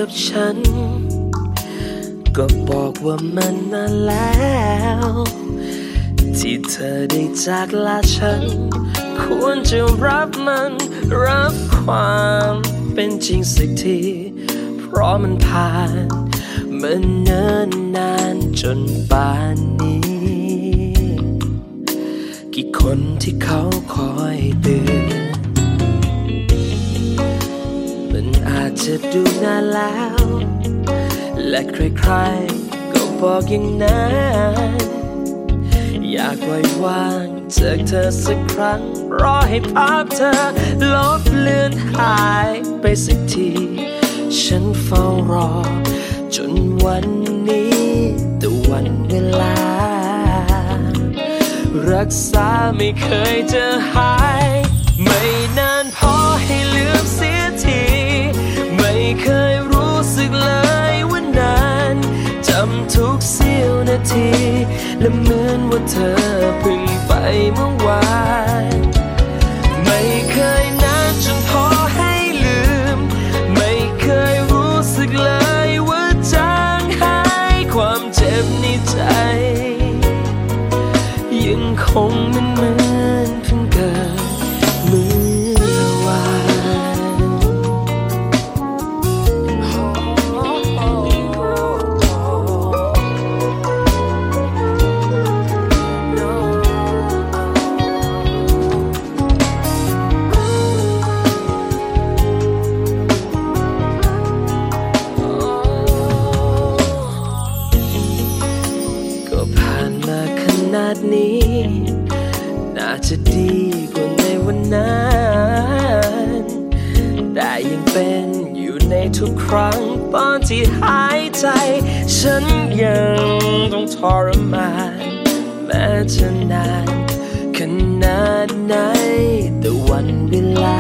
กับฉันก็บอกว่ามันนานแล้วที่เธอได้จากลาฉันควรจะรับมันรับความเป็นจริงสักทีเพราะมันผ่านมาเนิ่นนานจนป่านนี้กี่คนที่เขาคอยเตือนมันอาจจะดูนานแล้วและใครๆก็บอกอย่างนั้นอยากไว้วางจากเธอสักครั้งรอให้ภาพเธอลบเลือนหายไปสักทีฉันเฝ้ารอจนวันนี้แต่วันเวลารักษาไม่เคยจะหายไม่นานพอให้ลืมเสียทีไม่เคยรู้สึกเลยว่านานจำทุกเสี้ยวนาทีและเหมือนว่าเธอเพิ่งไปเมื่อวานไม่เคยนานจนพอให้ลืมไม่เคยรู้สึกเลยว่าจางหายความเจ็บในใจยังคงมันเหมือนเพิ่งเกิดเมื่อวานก็ผ่านมาขนาดนี้น่าจะดีกว่าในวันนั้นแต่ยังเป็นอยู่ในทุกครั้งตอนที่หายใจฉันยังต้องทรมานแม้จะนานขนาดไหนแต่วันเวลา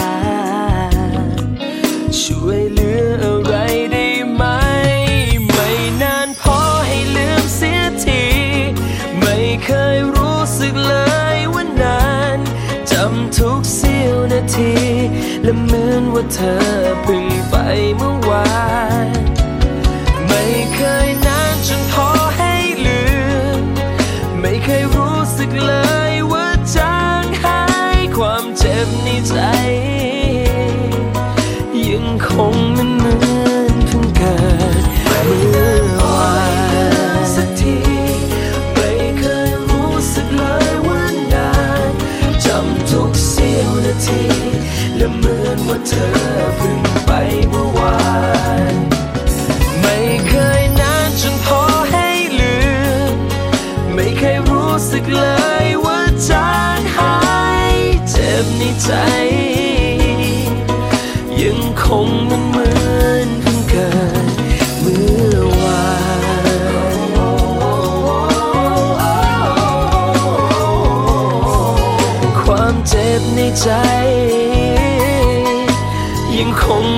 ช่วยเหลืออะไรได้ไหมไม่นานพอให้ลืมเสียทีไม่เคยรู้สึกเลยว่านานจำทุกเสี้ยวนาทีและเหมือนว่าเธอเพิ่งไปเมื่อวานไม่เคยนานจนพอให้ลืมไม่เคยรู้สึกเลยว่าจางหายความเจ็บในใจยังคงมันเหมือนเพิ่งเกิดเมื่อวานสักทีไม่เคยรู้สึกเลยว่านานจำทุกเสี้ยวนาทีและเหมือนว่าเธอเพิ่งไปเมื่อวานไม่เคยนานจนพอให้ลืมไม่เคยรู้สึกเลยว่าจางหายเจ็บในใจยังคงมันเหมือนเพิ่งเกิดเมื่อวานความเจ็บในใจยังคง